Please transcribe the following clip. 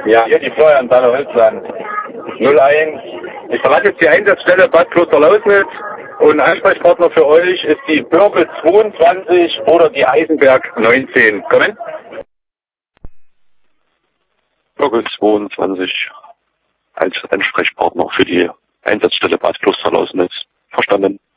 Ja, hier die Florian Daller Holzland. 01. Ich verlasse jetzt die Einsatzstelle Bad Kloster-Lausnitz und Ansprechpartner für euch ist die Birke 22 oder die Eisenberg 19. Kommen? Birke 22 als Ansprechpartner für die Einsatzstelle Bad Kloster-Lausnitz. Verstanden?